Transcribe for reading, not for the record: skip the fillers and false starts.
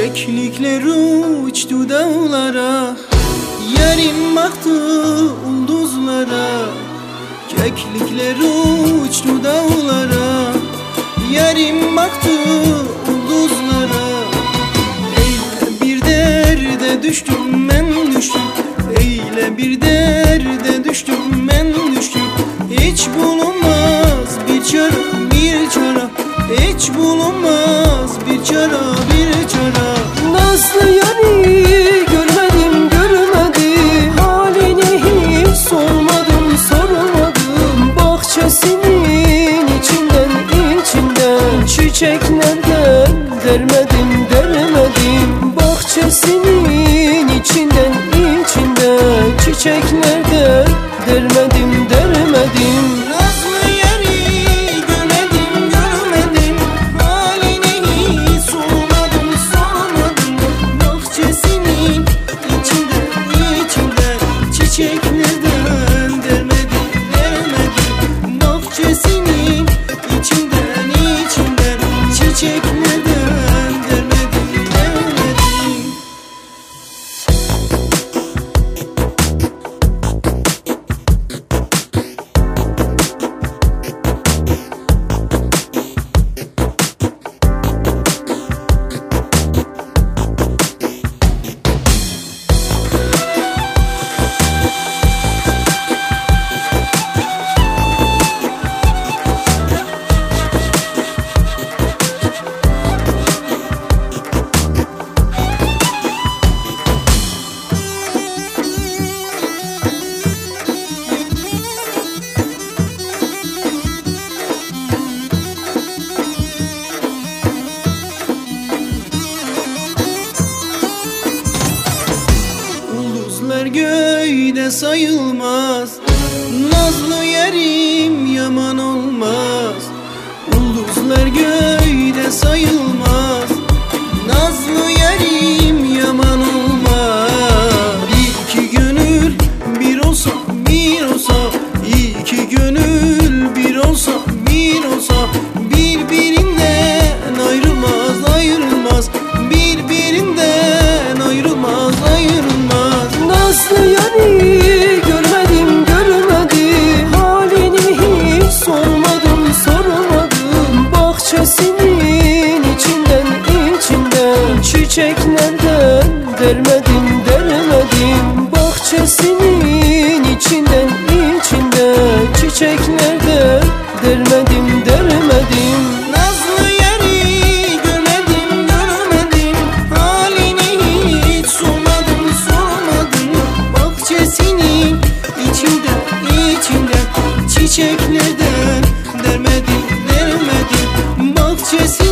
Keklikler uçtu dağlara, yarim baktı ulduzlara. Keklikler uçtu dağlara, yarim baktı ulduzlara. Eyle bir derde düştüm ben düştüm, eyle bir derde düştüm ben düştüm. Hiç bulunmaz bir çare, bir çare, hiç bulunmaz bir çare, bir çare. Nazlı yari görmedim görmedim, halini hiç sormadım sormadım. Bahçesinin içinden çiçeklerden dermedim dermedim. Bahçesinin içinden çiçeklerden dermedim dermedim. Nazlı yari görmedim görmedim, halini hiç sormadım sormadım. Bahçesinin içinden çiçeklerden dermedim dermedim. Bahçesinin içinden çiçeklerden dermedim dermedim. Ulduzlar göğde sayılmaz, nazlı yarim yaman olmaz. Ulduzlar göğde sayılmaz, nazlı yarim yaman olmaz. İki gönül bir olsa, bir olsa, iki gönül bir olsa, bir olsa, birbirinden ayrılmaz, ayrılmaz, birbirinden ayrılmaz, ayrılmaz. Nazlı yari görmedim görmedim, halini hiç sormadım sormadım. Bahçesinin içinden çiçeklerden dermedim dermedim. Bahçesinin içinden çiçeklerden dermedim dermedim. Nazlı yari görmedim görmedim, halini hiç sormadım sormadım. Bahçesinin içinden çiçeklerden dermedim dermedim. Bahçesi